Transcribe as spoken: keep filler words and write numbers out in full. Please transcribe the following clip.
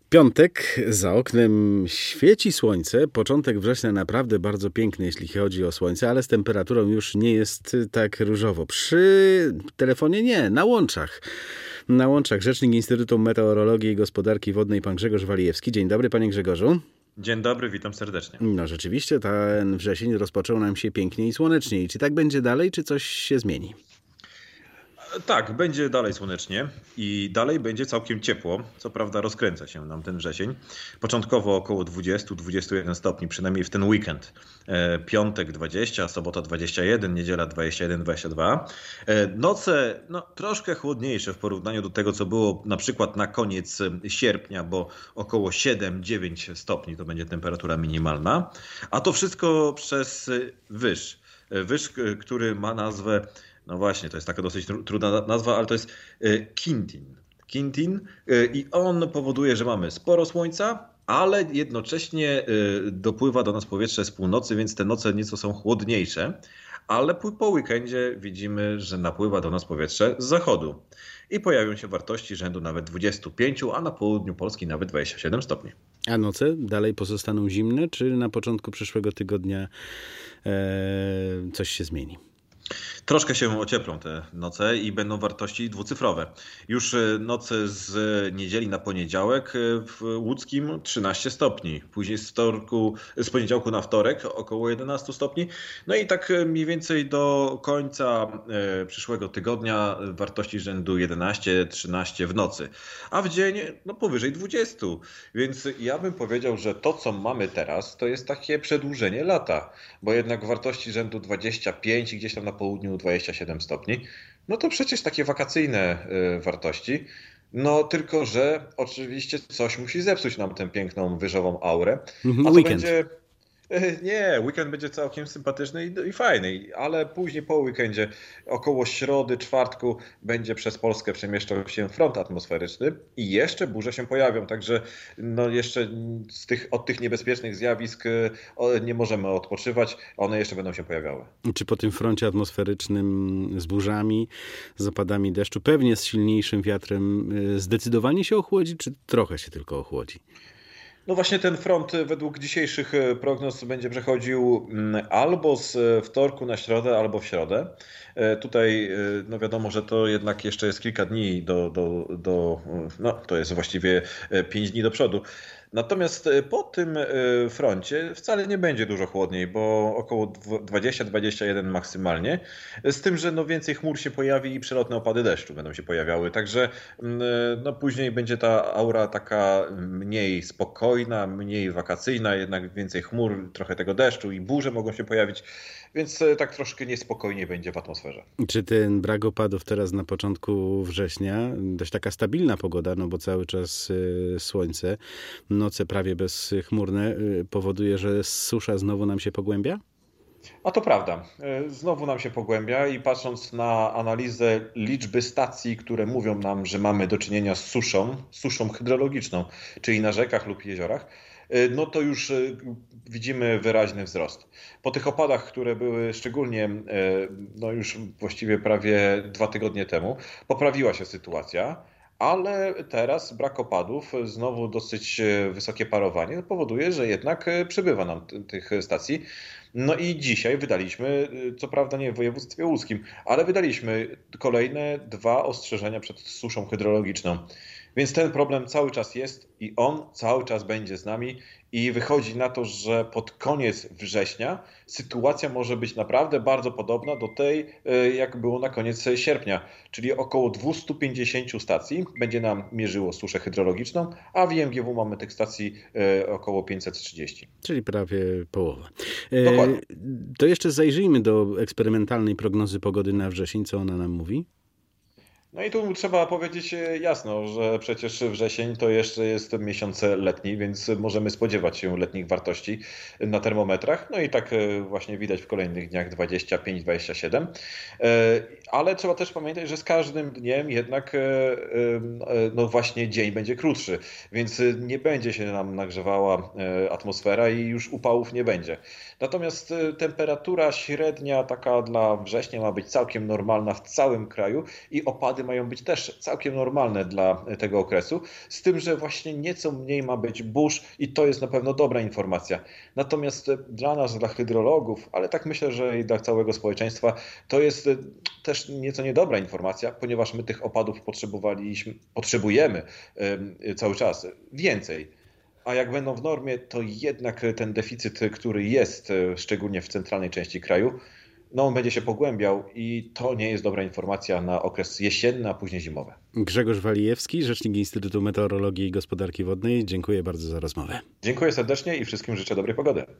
Piątek, za oknem świeci słońce. Początek września naprawdę bardzo piękny, jeśli chodzi o słońce, ale z temperaturą już nie jest tak różowo. Przy telefonie nie, na łączach. Na łączach rzecznik Instytutu Meteorologii i Gospodarki Wodnej, pan Grzegorz Walijewski. Dzień dobry, panie Grzegorzu. Dzień dobry, witam serdecznie. No rzeczywiście, ten wrzesień rozpoczął nam się pięknie i słonecznie. Czy tak będzie dalej, czy coś się zmieni? Tak, będzie dalej słonecznie i dalej będzie całkiem ciepło. Co prawda rozkręca się nam ten wrzesień. Początkowo około dwadzieścia do dwudziestu jeden stopni, przynajmniej w ten weekend. Piątek dwadzieścia, sobota dwadzieścia jeden, niedziela dwadzieścia jeden dwadzieścia dwa. Noce no, troszkę chłodniejsze w porównaniu do tego, co było na przykład na koniec sierpnia, bo około siedem dziewięć stopni to będzie temperatura minimalna. A to wszystko przez wyż. Wyż, który ma nazwę... No właśnie, to jest taka dosyć trudna nazwa, ale to jest Quintin. Quintin i on powoduje, że mamy sporo słońca, ale jednocześnie dopływa do nas powietrze z północy, więc te noce nieco są chłodniejsze. Ale po weekendzie widzimy, że napływa do nas powietrze z zachodu. I pojawią się wartości rzędu nawet dwudziestu pięciu, a na południu Polski nawet dwudziestu siedmiu stopni. A noce dalej pozostaną zimne, czy na początku przyszłego tygodnia e, coś się zmieni? Troszkę się ocieplą te noce i będą wartości dwucyfrowe. Już noce z niedzieli na poniedziałek w łódzkim trzynaście stopni. Później z, wtorku, z poniedziałku na wtorek około jedenaście stopni. No i tak mniej więcej do końca przyszłego tygodnia wartości rzędu jedenaście trzynaście w nocy. A w dzień no powyżej dwudziestu. Więc ja bym powiedział, że to co mamy teraz to jest takie przedłużenie lata. Bo jednak wartości rzędu dwadzieścia pięć i gdzieś tam na południu dwadzieścia siedem stopni, no to przecież takie wakacyjne wartości. No tylko, że oczywiście coś musi zepsuć nam tę piękną wyżową aurę. A to Weekend. będzie... Nie, weekend będzie całkiem sympatyczny i, i fajny, ale później po weekendzie, około środy, czwartku będzie przez Polskę przemieszczał się front atmosferyczny i jeszcze burze się pojawią, także no jeszcze z tych, od tych niebezpiecznych zjawisk nie możemy odpoczywać, one jeszcze będą się pojawiały. Czy po tym froncie atmosferycznym z burzami, z opadami deszczu, pewnie z silniejszym wiatrem, zdecydowanie się ochłodzi, czy trochę się tylko ochłodzi? No właśnie ten front według dzisiejszych prognoz będzie przechodził albo z wtorku na środę, albo w środę. Tutaj no wiadomo, że to jednak jeszcze jest kilka dni do, do, do no to jest właściwie pięć dni do przodu. Natomiast po tym froncie wcale nie będzie dużo chłodniej, bo około dwadzieścia dwadzieścia jeden maksymalnie. Z tym, że no więcej chmur się pojawi i przelotne opady deszczu będą się pojawiały. Także no później będzie ta aura taka mniej spokojna, mniej wakacyjna, jednak więcej chmur, trochę tego deszczu i burze mogą się pojawić. Więc tak troszkę niespokojnie będzie w atmosferze. Czy ten brak opadów teraz na początku września, dość taka stabilna pogoda, no bo cały czas słońce, noce prawie bezchmurne, powoduje, że susza znowu nam się pogłębia? A to prawda. Znowu nam się pogłębia i patrząc na analizę liczby stacji, które mówią nam, że mamy do czynienia z suszą, suszą hydrologiczną, czyli na rzekach lub jeziorach, no to już widzimy wyraźny wzrost. Po tych opadach, które były szczególnie no już właściwie prawie dwa tygodnie temu, poprawiła się sytuacja. Ale teraz brak opadów, znowu dosyć wysokie parowanie powoduje, że jednak przybywa nam t- tych stacji. No i dzisiaj wydaliśmy, co prawda nie w województwie łódzkim, ale wydaliśmy kolejne dwa ostrzeżenia przed suszą hydrologiczną. Więc ten problem cały czas jest i on cały czas będzie z nami i wychodzi na to, że pod koniec września sytuacja może być naprawdę bardzo podobna do tej, jak było na koniec sierpnia, czyli około dwieście pięćdziesiąt stacji będzie nam mierzyło suszę hydrologiczną, a w I M G W mamy tych stacji około pięćset trzydzieści. Czyli prawie połowa. Dokładnie. To jeszcze zajrzyjmy do eksperymentalnej prognozy pogody na wrzesień. Co ona nam mówi? No i tu trzeba powiedzieć jasno, że przecież wrzesień to jeszcze jest miesiąc letni, więc możemy spodziewać się letnich wartości na termometrach. No i tak właśnie widać w kolejnych dniach dwadzieścia pięć dwadzieścia siedem. Ale trzeba też pamiętać, że z każdym dniem jednak no właśnie dzień będzie krótszy, więc nie będzie się nam nagrzewała atmosfera i już upałów nie będzie. Natomiast temperatura średnia taka dla września ma być całkiem normalna w całym kraju i opady mają być też całkiem normalne dla tego okresu, z tym, że właśnie nieco mniej ma być burz i to jest na pewno dobra informacja. Natomiast dla nas, dla hydrologów, ale tak myślę, że i dla całego społeczeństwa, to jest też nieco niedobra informacja, ponieważ my tych opadów potrzebowaliśmy, potrzebujemy cały czas więcej. A jak będą w normie, to jednak ten deficyt, który jest, szczególnie w centralnej części kraju, no on będzie się pogłębiał i to nie jest dobra informacja na okres jesienny, a później zimowy. Grzegorz Walijewski, rzecznik Instytutu Meteorologii i Gospodarki Wodnej. Dziękuję bardzo za rozmowę. Dziękuję serdecznie i wszystkim życzę dobrej pogody.